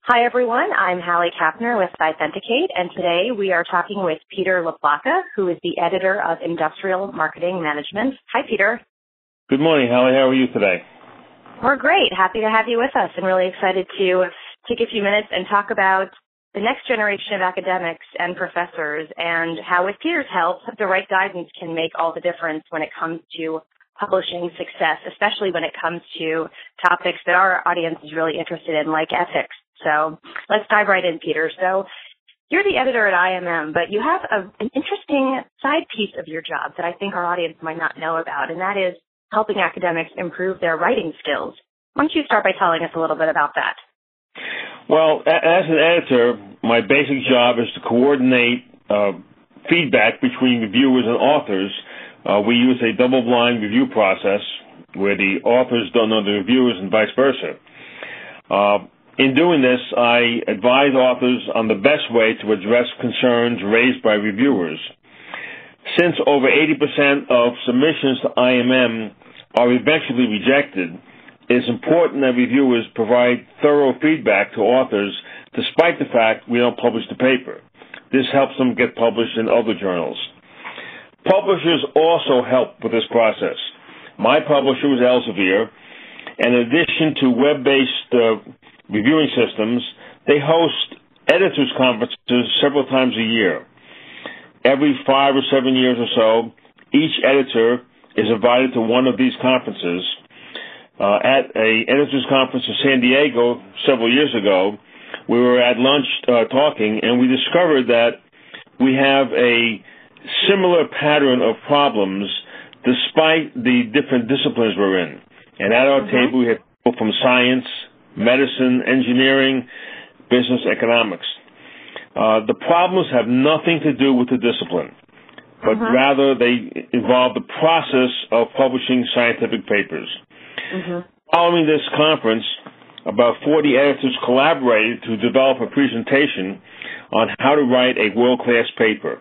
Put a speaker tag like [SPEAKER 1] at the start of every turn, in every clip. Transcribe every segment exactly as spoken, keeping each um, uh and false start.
[SPEAKER 1] Hi, everyone. I'm Hallie Kapner with Authenticate, and today we are talking with Peter LaPlaca, who is the editor of Industrial Marketing Management. Hi, Peter.
[SPEAKER 2] Good morning, Hallie. How are you today?
[SPEAKER 1] We're great. Happy to have you with us and really excited to take a few minutes and talk about the next generation of academics and professors and how, with Peter's help, the right guidance can make all the difference when it comes to publishing success, especially when it comes to topics that our audience is really interested in, like ethics. So let's dive right in, Peter. So you're the editor at I M M, but you have a, an interesting side piece of your job that I think our audience might not know about, and that is helping academics improve their writing skills. Why don't you start by telling us a little bit about that?
[SPEAKER 2] Well, as an editor, my basic job is to coordinate uh, feedback between reviewers and authors. Uh, we use a double-blind review process where the authors don't know the reviewers and vice versa. Uh, In doing this, I advise authors on the best way to address concerns raised by reviewers. Since over eighty percent of submissions to I M M are eventually rejected, it is important that reviewers provide thorough feedback to authors despite the fact we don't publish the paper. This helps them get published in other journals. Publishers also help with this process. My publisher is Elsevier, and in addition to web-based uh, reviewing systems, they host editors' conferences several times a year. Every five or seven years or so, each editor is invited to one of these conferences. Uh, at a editors' conference in San Diego several years ago, we were at lunch uh, talking, and we discovered that we have a similar pattern of problems despite the different disciplines we're in. And at our mm-hmm. table, we have people from science, medicine, engineering, business, economics. Uh, the problems have nothing to do with the discipline, but uh-huh. rather they involve the process of publishing scientific papers. Uh-huh. Following this conference, about forty editors collaborated to develop a presentation on how to write a world-class paper.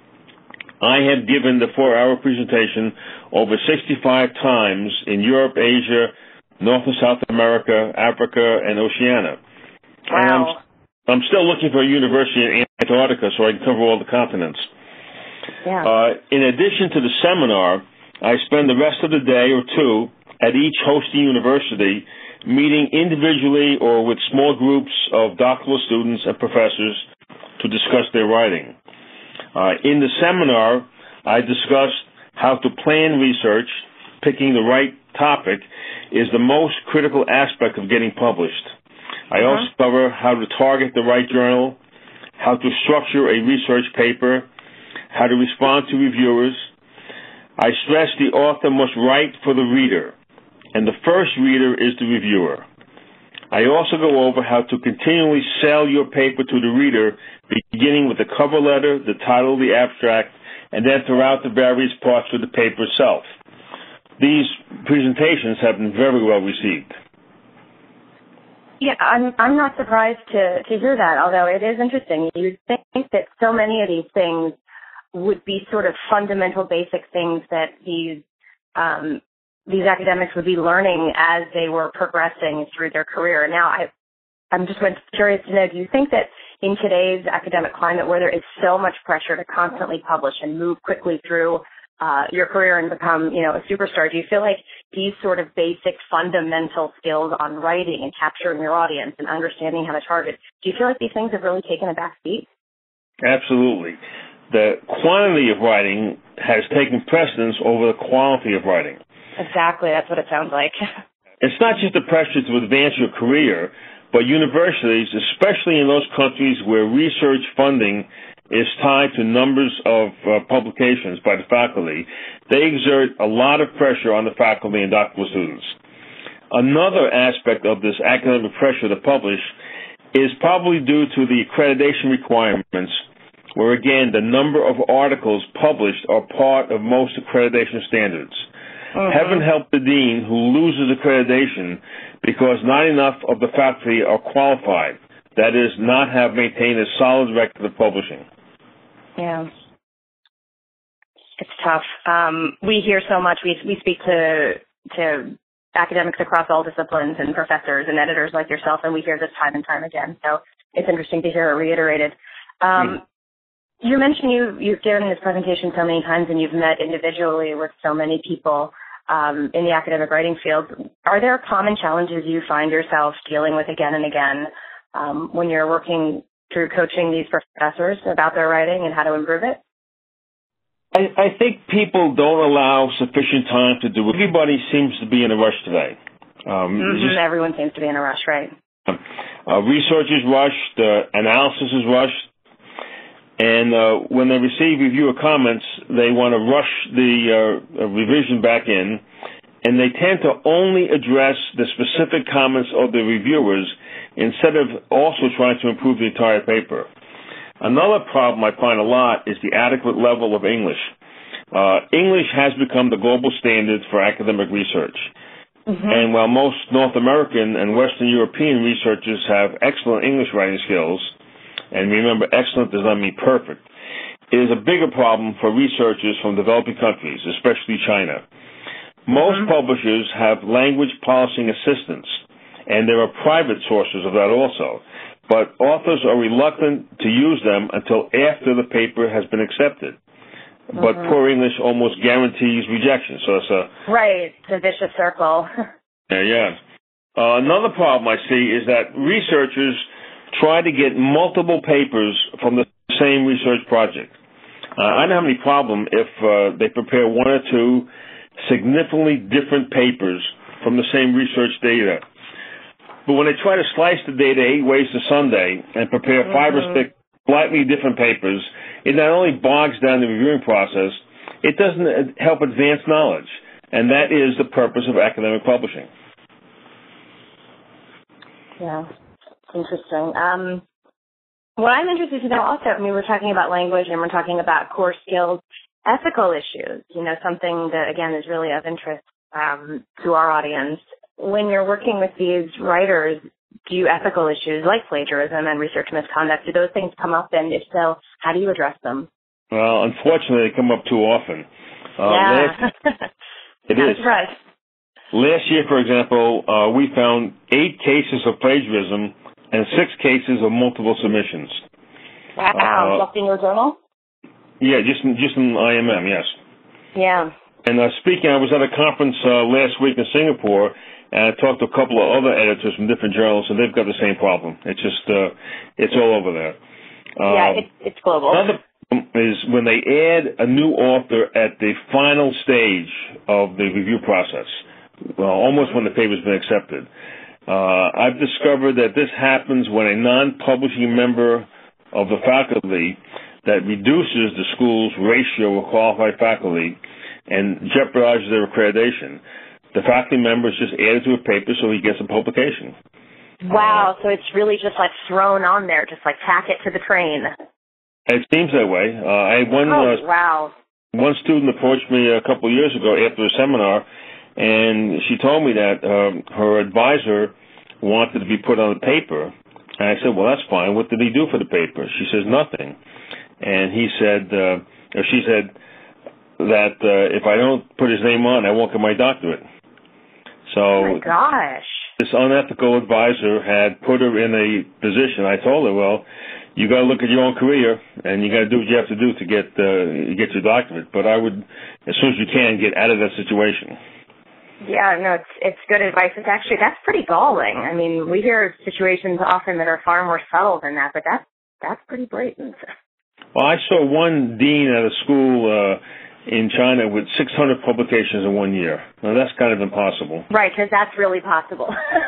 [SPEAKER 2] I have given the four-hour presentation over sixty-five times in Europe, Asia, North and South America, Africa, and Oceania.
[SPEAKER 1] Wow.
[SPEAKER 2] And I'm, I'm still looking for a university in Antarctica so I can cover all the continents.
[SPEAKER 1] Yeah.
[SPEAKER 2] Uh, in addition to the seminar, I spend the rest of the day or two at each hosting university meeting individually or with small groups of doctoral students and professors to discuss their writing. Uh, in the seminar, I discussed how to plan research, picking the right topic is the most critical aspect of getting published. I uh-huh. also cover how to target the right journal, how to structure a research paper, how to respond to reviewers. I stress the author must write for the reader, and the first reader is the reviewer. I also go over how to continually sell your paper to the reader, beginning with the cover letter, the title of the abstract, and then throughout the various parts of the paper itself. These presentations have been very well received.
[SPEAKER 1] Yeah, I'm I'm not surprised to, to hear that, although it is interesting. You'd think that so many of these things would be sort of fundamental, basic things that these um, these academics would be learning as they were progressing through their career. Now, I, I'm just curious to know, do you think that in today's academic climate where there is so much pressure to constantly publish and move quickly through Uh, your career and become, you know, a superstar, do you feel like these sort of basic fundamental skills on writing and capturing your audience and understanding how to target, do you feel like these things have really taken a back seat?
[SPEAKER 2] Absolutely. The quantity of writing has taken precedence over the quality of writing.
[SPEAKER 1] Exactly. That's what it sounds like.
[SPEAKER 2] It's not just the pressure to advance your career, but universities, especially in those countries where research funding is tied to numbers of uh, publications by the faculty, they exert a lot of pressure on the faculty and doctoral students. Another aspect of this academic pressure to publish is probably due to the accreditation requirements, where, again, the number of articles published are part of most accreditation standards. Uh-huh. Heaven help the dean who loses accreditation because not enough of the faculty are qualified, that is, not have maintained a solid record of publishing.
[SPEAKER 1] Yeah. It's tough. Um, we hear so much. We we speak to to academics across all disciplines and professors and editors like yourself, and we hear this time and time again. So it's interesting to hear it reiterated. Um, mm-hmm. You mentioned you, you've given this presentation so many times and you've met individually with so many people um, in the academic writing field. Are there common challenges you find yourself dealing with again and again um, when you're working through coaching these professors about their writing and how to improve it?
[SPEAKER 2] I, I think people don't allow sufficient time to do it. Everybody seems to be in a rush today. Um,
[SPEAKER 1] mm-hmm. just, Everyone seems to be in a rush, right?
[SPEAKER 2] Uh, research is rushed, uh, analysis is rushed, and uh, when they receive reviewer comments, they want to rush the uh, revision back in, and they tend to only address the specific comments of the reviewers instead of also trying to improve the entire paper. Another problem I find a lot is the adequate level of English. Uh, English has become the global standard for academic research. Mm-hmm. And while most North American and Western European researchers have excellent English writing skills, and remember, excellent does not mean perfect, it is a bigger problem for researchers from developing countries, especially China. Most mm-hmm. publishers have language polishing assistants, and there are private sources of that also. But authors are reluctant to use them until after the paper has been accepted. Mm-hmm. But poor English almost guarantees rejection. So it's a
[SPEAKER 1] right, it's a vicious circle.
[SPEAKER 2] yeah, yeah. Uh, another problem I see is that researchers try to get multiple papers from the same research project. Uh, I don't have any problem if uh, they prepare one or two significantly different papers from the same research data. But when they try to slice the data eight ways to Sunday and prepare five mm-hmm. or six slightly different papers, it not only bogs down the reviewing process, it doesn't help advance knowledge. And that is the purpose of academic publishing.
[SPEAKER 1] Yeah, it's interesting. Um, what I'm interested to know also, I mean, we're talking about language and we're talking about core skills, ethical issues, you know, something that, again, is really of interest um, to our audience. When you're working with these writers, do ethical issues like plagiarism and research misconduct, do those things come up? And if so, how do you address them?
[SPEAKER 2] Well, unfortunately, they come up too often. Uh,
[SPEAKER 1] yeah.
[SPEAKER 2] Last, it is.
[SPEAKER 1] Right.
[SPEAKER 2] Last year, for example, uh, we found eight cases of plagiarism and six cases of multiple submissions.
[SPEAKER 1] Wow. Uh, just in your journal?
[SPEAKER 2] Yeah, just in, just in I M M, yes.
[SPEAKER 1] Yeah.
[SPEAKER 2] And uh, speaking, I was at a conference uh, last week in Singapore, and I talked to a couple of other editors from different journals, and they've got the same problem. It's just, uh, it's all over there.
[SPEAKER 1] Uh, yeah, it's, it's global.
[SPEAKER 2] Another problem is when they add a new author at the final stage of the review process, well, almost when the paper's been accepted. Uh, I've discovered that this happens when a non-publishing member of the faculty that reduces the school's ratio of qualified faculty and jeopardizes their accreditation. The faculty member is just added to a paper so he gets a publication.
[SPEAKER 1] Wow, uh, so it's really just like thrown on there, just like tack it to the train.
[SPEAKER 2] It seems that way. Uh, I had one,
[SPEAKER 1] oh,
[SPEAKER 2] uh,
[SPEAKER 1] wow.
[SPEAKER 2] One student approached me a couple of years ago after a seminar, and she told me that um, her advisor wanted to be put on the paper. And I said, well, that's fine. What did he do for the paper? She says, nothing. And he said, uh, or she said that uh, if I don't put his name on, I won't get my doctorate. So
[SPEAKER 1] oh my gosh.
[SPEAKER 2] This unethical advisor had put her in a position. I told her, well, you got to look at your own career, and you got to do what you have to do to get uh, get your doctorate. But I would, as soon as you can, get out of that situation.
[SPEAKER 1] Yeah, no, it's it's good advice. It's actually, that's pretty galling. I mean, we hear situations often that are far more subtle than that, but that's, that's pretty blatant.
[SPEAKER 2] Well, I saw one dean at a school uh, in China with six hundred publications in one year. Now, that's kind of impossible.
[SPEAKER 1] Right, because that's really possible.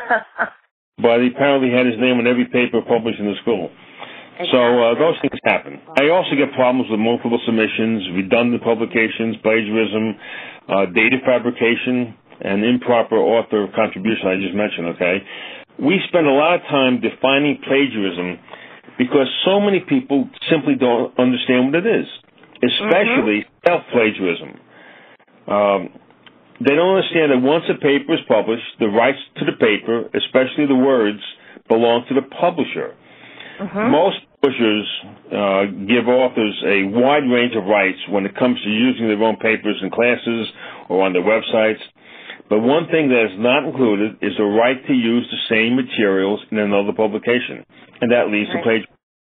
[SPEAKER 2] But he apparently had his name on every paper published in the school. Exactly. So uh, those things happen. I also get problems with multiple submissions, redundant publications, plagiarism, uh, data fabrication, and improper author contribution I just mentioned, okay? We spend a lot of time defining plagiarism because so many people simply don't understand what it is, especially mm-hmm. self-plagiarism. Um, they don't understand that once a paper is published, the rights to the paper, especially the words, belong to the publisher. Mm-hmm. Most publishers uh, give authors a wide range of rights when it comes to using their own papers in classes or on their websites. But one thing that is not included is the right to use the same materials in another publication, and that leads right. to plagiarism.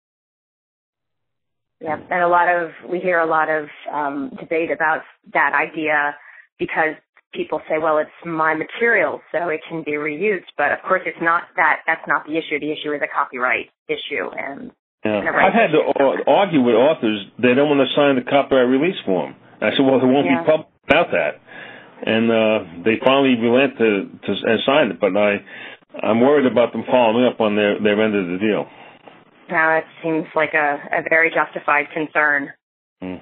[SPEAKER 1] Yeah, and a lot of, we hear a lot of um, debate about that idea because people say, well, it's my material, so it can be reused. But of course, it's not that, that's not the issue. The issue is a copyright issue. And,
[SPEAKER 2] yeah.
[SPEAKER 1] and a right
[SPEAKER 2] I've had to uh, argue with authors, they don't want to sign the copyright release form. I said, well, it won't yeah. be published without that. And uh, they finally relent to, to and sign it, but I, I'm worried about them following up on their, their end of the deal.
[SPEAKER 1] Now it seems like a, a very justified concern. Mm.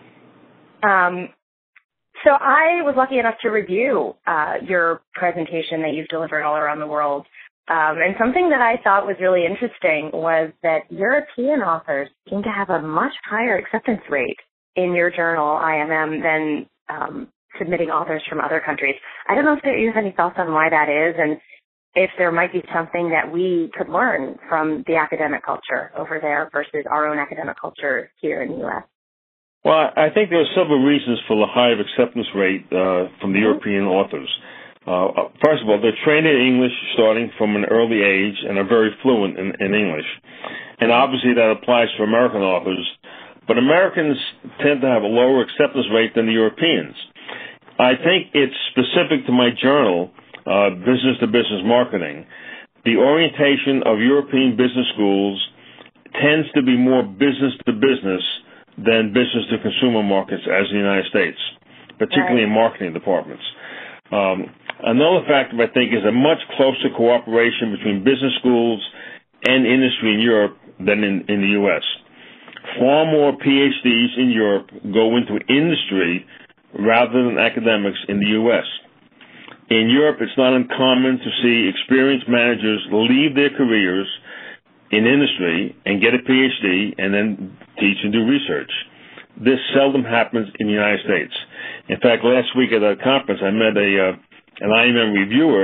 [SPEAKER 1] Um, so I was lucky enough to review uh, your presentation that you've delivered all around the world. Um, and something that I thought was really interesting was that European authors seem to have a much higher acceptance rate in your journal, I M M, than um, submitting authors from other countries. I don't know if you have any thoughts on why that is, and if there might be something that we could learn from the academic culture over there versus our own academic culture here in the U S.
[SPEAKER 2] Well, I think there are several reasons for the higher acceptance rate uh, from the mm-hmm. European authors. Uh, first of all, they're trained in English starting from an early age and are very fluent in, in English. And obviously that applies to American authors. But Americans tend to have a lower acceptance rate than the Europeans. I think it's specific to my journal, Uh, business-to-business marketing. The orientation of European business schools tends to be more business-to-business than business-to-consumer markets as in the United States, particularly right. in marketing departments. Um, another factor, I think, is a much closer cooperation between business schools and industry in Europe than in, in the U S. Far more P H Ds in Europe go into industry rather than academics in the U S. In Europe, it's not uncommon to see experienced managers leave their careers in industry and get a P H D and then teach and do research. This seldom happens in the United States. In fact, last week at a conference, I met a uh, an I M M reviewer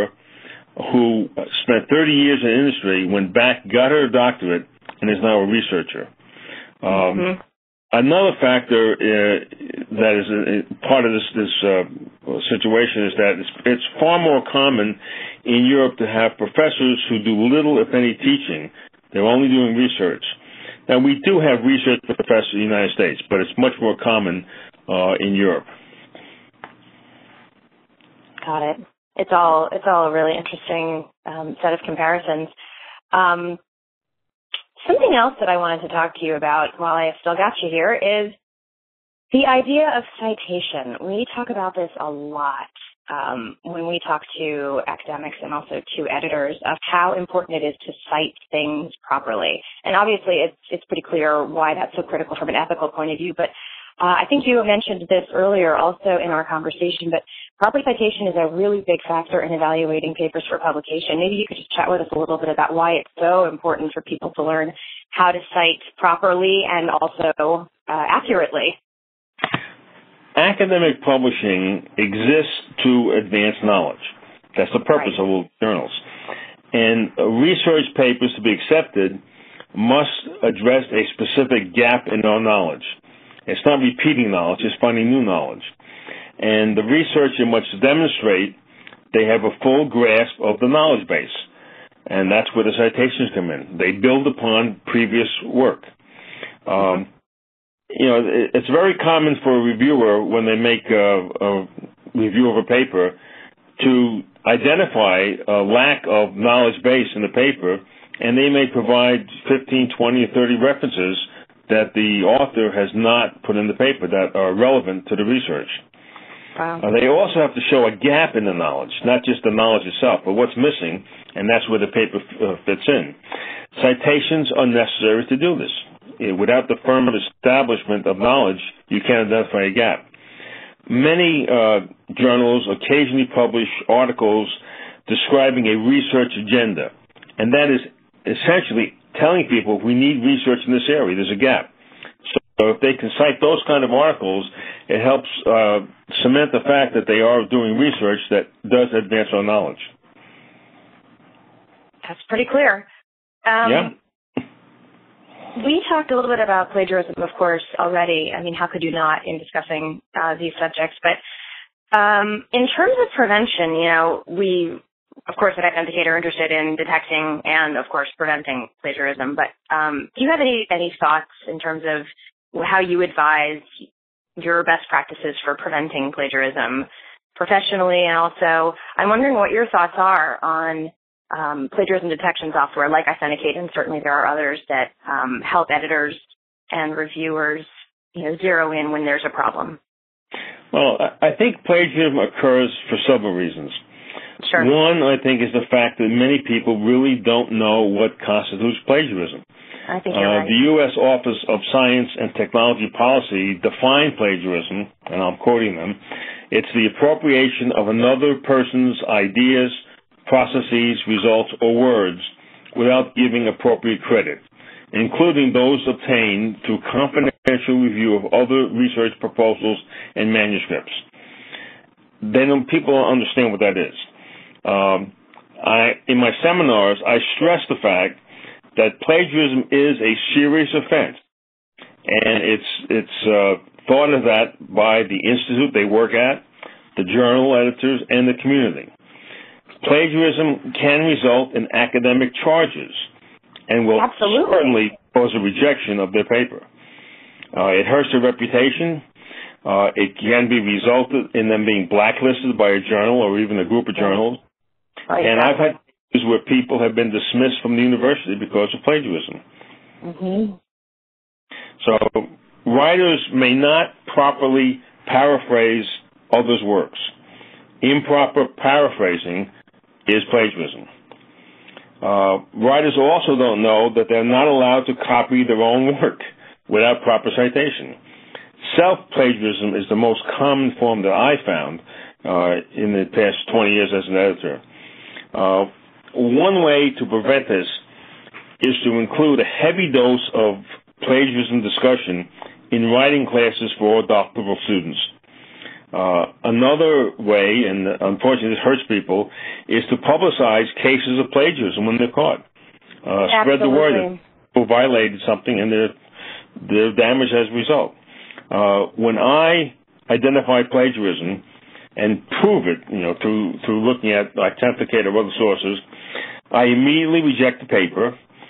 [SPEAKER 2] who spent thirty years in industry, went back, got her doctorate, and is now a researcher. Um, mm-hmm. Another factor uh, that is uh, part of this, this uh, situation is that it's, it's far more common in Europe to have professors who do little, if any, teaching. They're only doing research. Now, we do have research professors in the United States, but it's much more common uh, in Europe.
[SPEAKER 1] Got it. It's all it's all a really interesting um, set of comparisons. Um, Something else that I wanted to talk to you about while I have still got you here is the idea of citation. We talk about this a lot um, when we talk to academics and also to editors of how important it is to cite things properly. And obviously it's, it's pretty clear why that's so critical from an ethical point of view, but uh, I think you mentioned this earlier also in our conversation, but proper citation is a really big factor in evaluating papers for publication. Maybe you could just chat with us a little bit about why it's so important for people to learn how to cite properly and also uh, accurately.
[SPEAKER 2] Academic publishing exists to advance knowledge. That's the purpose right. of all journals. And research papers to be accepted must address a specific gap in our knowledge. It's not repeating knowledge, it's finding new knowledge. And the researcher must demonstrate they have a full grasp of the knowledge base. And that's where the citations come in. They build upon previous work. Um, you know, it's very common for a reviewer when they make a, a review of a paper to identify a lack of knowledge base in the paper, and they may provide fifteen, twenty, or thirty references that the author has not put in the paper that are relevant to the research.
[SPEAKER 1] Wow.
[SPEAKER 2] Uh, they also have to show a gap in the knowledge, not just the knowledge itself, but what's missing, and that's where the paper uh, fits in. Citations are necessary to do this. Uh, without the firm establishment of knowledge, you can't identify a gap. Many uh, journals occasionally publish articles describing a research agenda, and that is essentially telling people we need research in this area. There's a gap. So if they can cite those kind of articles, it helps uh, cement the fact that they are doing research that does advance our knowledge.
[SPEAKER 1] That's pretty clear. Um,
[SPEAKER 2] yeah.
[SPEAKER 1] We talked a little bit about plagiarism, of course, already. I mean, how could you not in discussing uh, these subjects? But Um, in terms of prevention, you know, we, of course, at Authenticate are interested in detecting and, of course, preventing plagiarism. But um, do you have any, any thoughts in terms of how you advise your best practices for preventing plagiarism professionally? And also, I'm wondering what your thoughts are on um, plagiarism detection software like Authenticate, and certainly there are others that um, help editors and reviewers, you know, zero in when there's a problem.
[SPEAKER 2] Well, I think plagiarism occurs for several reasons.
[SPEAKER 1] Sure.
[SPEAKER 2] One, I think, is the fact that many people really don't know what constitutes plagiarism.
[SPEAKER 1] I think you're
[SPEAKER 2] uh,
[SPEAKER 1] right.
[SPEAKER 2] The U S Office of Science and Technology Policy defined plagiarism, and I'm quoting them, it's the appropriation of another person's ideas, processes, results, or words without giving appropriate credit, including those obtained through confidential review of other research proposals and manuscripts. Then people don't understand what that is. Um, I, in my seminars, I stress the fact that plagiarism is a serious offense, and it's it's uh, thought of that by the institute they work at, the journal editors, and the community. Plagiarism can result in academic charges and will
[SPEAKER 1] Absolutely.
[SPEAKER 2] certainly cause a rejection of their paper. Uh, it hurts their reputation. Uh, it can be resulted in them being blacklisted by a journal or even a group of journals.
[SPEAKER 1] Oh,
[SPEAKER 2] and I've had cases where people have been dismissed from the university because of plagiarism.
[SPEAKER 1] Mm-hmm.
[SPEAKER 2] So writers may not properly paraphrase others' works. Improper paraphrasing is plagiarism. Uh, writers also don't know that they're not allowed to copy their own work without proper citation. Self-plagiarism is the most common form that I found uh, in the past twenty years as an editor. Uh, one way to prevent this is to include a heavy dose of plagiarism discussion in writing classes for all doctoral students. Uh, another way, and unfortunately this hurts people, is to publicize cases of plagiarism when they're caught. Uh, spread the word that people violated something and their, their damage as a result. Uh, when I identify plagiarism and prove it, you know, through through looking at Authenticate or other sources, I immediately reject the paper.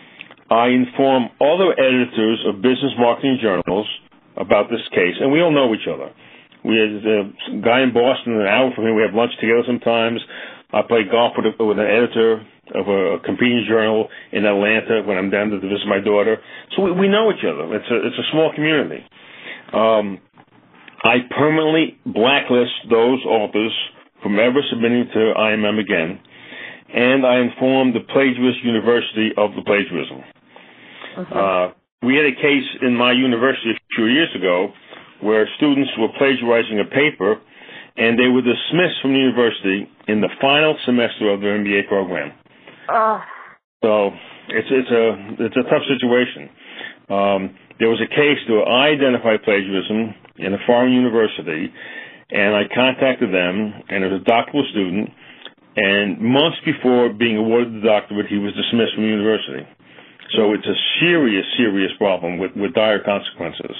[SPEAKER 2] I inform other editors of business marketing journals about this case, and we all know each other. We have a guy in Boston, an hour from here, we have lunch together sometimes. I play golf with, a, with an editor of a competing journal in Atlanta when I'm down to visit my daughter. So we, we know each other. It's a, it's a small community. Um, I permanently blacklist those authors from ever submitting to I M M again, and I inform the Plagiarist University of the plagiarism. Uh-huh. Uh, we had a case in my university a few years ago where students were plagiarizing a paper, and they were dismissed from the university in the final semester of their M B A program.
[SPEAKER 1] Uh.
[SPEAKER 2] So it's it's a it's a tough situation. Um, there was a case where I identified plagiarism in a foreign university, and I contacted them, and it was a doctoral student, and months before being awarded the doctorate, he was dismissed from the university. So it's a serious, serious problem with, with dire consequences.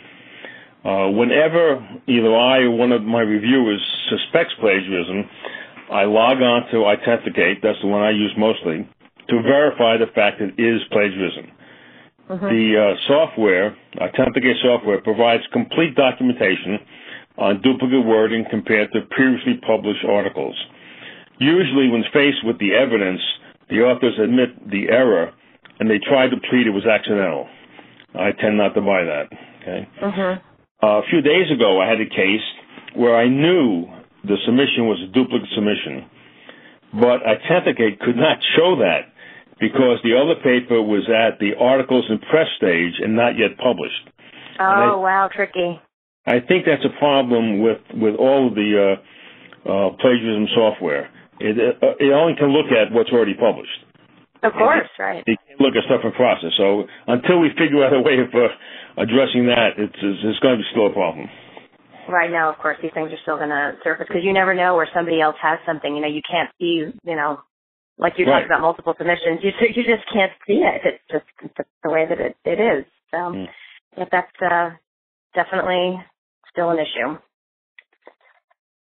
[SPEAKER 2] Uh, whenever either I or one of my reviewers suspects plagiarism, I log on to Authenticate, that's the one I use mostly, to verify the fact that it is plagiarism. Uh-huh. The uh, software, Authenticate software, provides complete documentation on duplicate wording compared to previously published articles. Usually when faced with the evidence, the authors admit the error, and they try to plead it was accidental. I tend not to buy that. Okay.
[SPEAKER 1] Uh-huh.
[SPEAKER 2] Uh, a few days ago, I had a case where I knew the submission was a duplicate submission, but Authenticate could not show that because the other paper was at the articles and press stage and not yet published.
[SPEAKER 1] Oh, I, wow, tricky.
[SPEAKER 2] I think that's a problem with, with all of the uh, uh, plagiarism software. It, uh, it only can look at what's already published.
[SPEAKER 1] Of course, it, right.
[SPEAKER 2] It can't look at stuff in process. So until we figure out a way of uh, addressing that, it's, it's going to be still a problem.
[SPEAKER 1] Right now, of course, these things are still going to surface because you never know where somebody else has something. You know, you can't see, you know, like you
[SPEAKER 2] right.
[SPEAKER 1] talked about multiple submissions. You you just can't see it. It's just it's the way that it, it is. So mm. yeah, that's uh, definitely still an issue.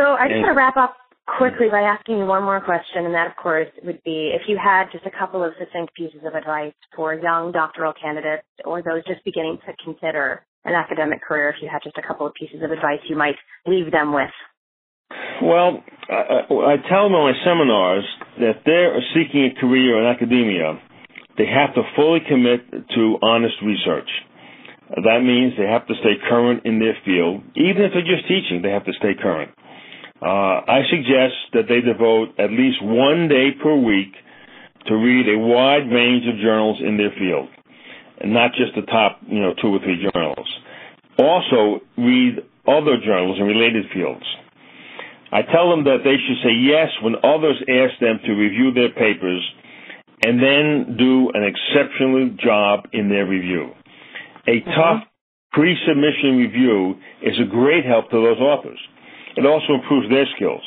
[SPEAKER 1] So I just
[SPEAKER 2] And,
[SPEAKER 1] want to wrap up quickly by asking you one more question, and that, of course, would be if you had just a couple of succinct pieces of advice for young doctoral candidates or those just beginning to consider an academic career, if you had just a couple of pieces of advice you might leave them with.
[SPEAKER 2] Well, I, I tell them in my seminars that if they're seeking a career in academia, they have to fully commit to honest research. That means they have to stay current in their field. Even if they're just teaching, they have to stay current. Uh, I suggest that they devote at least one day per week to read a wide range of journals in their field, and not just the top, you know, two or three journals. Also, read other journals in related fields. I tell them that they should say yes when others ask them to review their papers, and then do an exceptional job in their review. A mm-hmm. tough pre-submission review is a great help to those authors. It also improves their skills.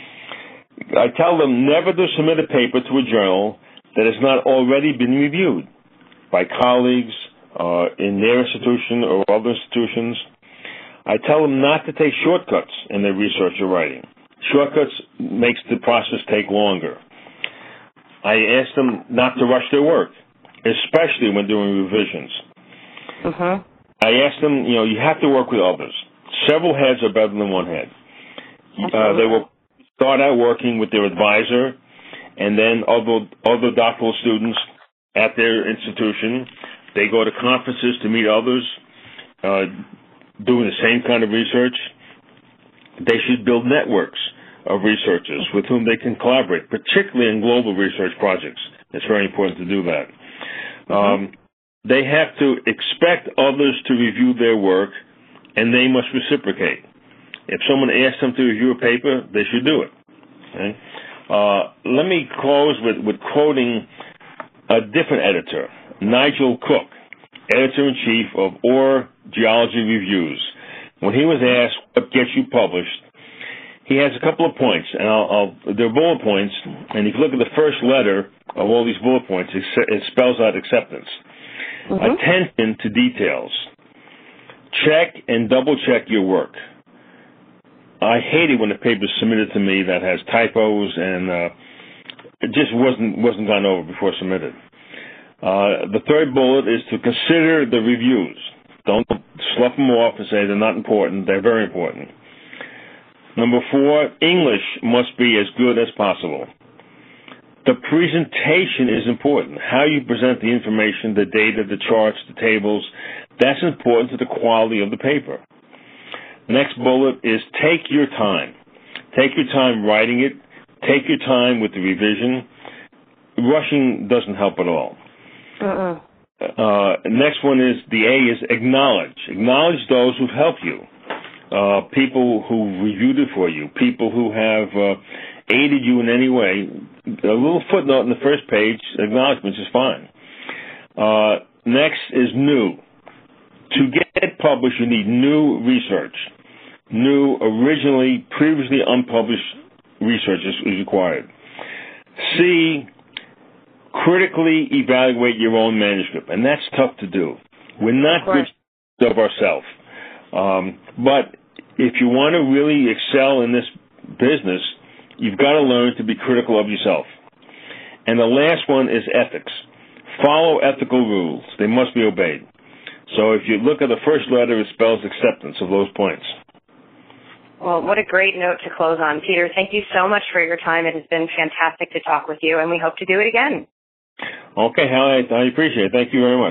[SPEAKER 2] I tell them never to submit a paper to a journal that has not already been reviewed by colleagues uh, in their institution or other institutions. I tell them not to take shortcuts in their research or writing. Shortcuts makes the process take longer. I ask them not to rush their work, especially when doing revisions.
[SPEAKER 1] Mm-hmm.
[SPEAKER 2] I ask them, you know, you have to work with others. Several heads are better than one head. Uh, they will start out working with their advisor, and then other, other doctoral students at their institution. They go to conferences to meet others uh, doing the same kind of research. They should build networks of researchers with whom they can collaborate, particularly in global research projects. It's very important to do that. Mm-hmm. Um, they have to expect others to review their work, and they must reciprocate. If someone asks them to review a paper, they should do it. Okay? Uh, let me close with, with quoting a different editor, Nigel Cook, editor-in-chief of Orr Geology Reviews. When he was asked what gets you published, he has a couple of points, and I'll, I'll, they're bullet points, and if you look at the first letter of all these bullet points, it, it spells out acceptance. Mm-hmm. Attention to details. Check and double-check your work. I hate it when a paper is submitted to me that has typos and uh, it just wasn't wasn't gone over before submitted. Uh, the third bullet is to consider the reviews. Don't slough them off and say they're not important. They're very important. Number four, English must be as good as possible. The presentation is important. How you present the information, the data, the charts, the tables, that's important to the quality of the paper. Next bullet is take your time. Take your time writing it. Take your time with the revision. Rushing doesn't help at all. Uh-uh. Uh, next one is, the A is acknowledge. Acknowledge those who've helped you. Uh, people who reviewed it for you. People who have uh, aided you in any way. A little footnote in the first page, acknowledgments is fine. Uh, next is new. To get published, you need new research. New, originally, previously unpublished research is, is required. C, critically evaluate your own manuscript, and that's tough to do. We're not good of ourselves. Um, but if you want to really excel in this business, you've got to learn to be critical of yourself. And the last one is ethics. Follow ethical rules. They must be obeyed. So if you look at the first letter, it spells acceptance of those points.
[SPEAKER 1] Well, what a great note to close on. Peter, thank you so much for your time. It has been fantastic to talk with you, and we hope to do it again.
[SPEAKER 2] Okay, Hallie, I appreciate it. Thank you very much.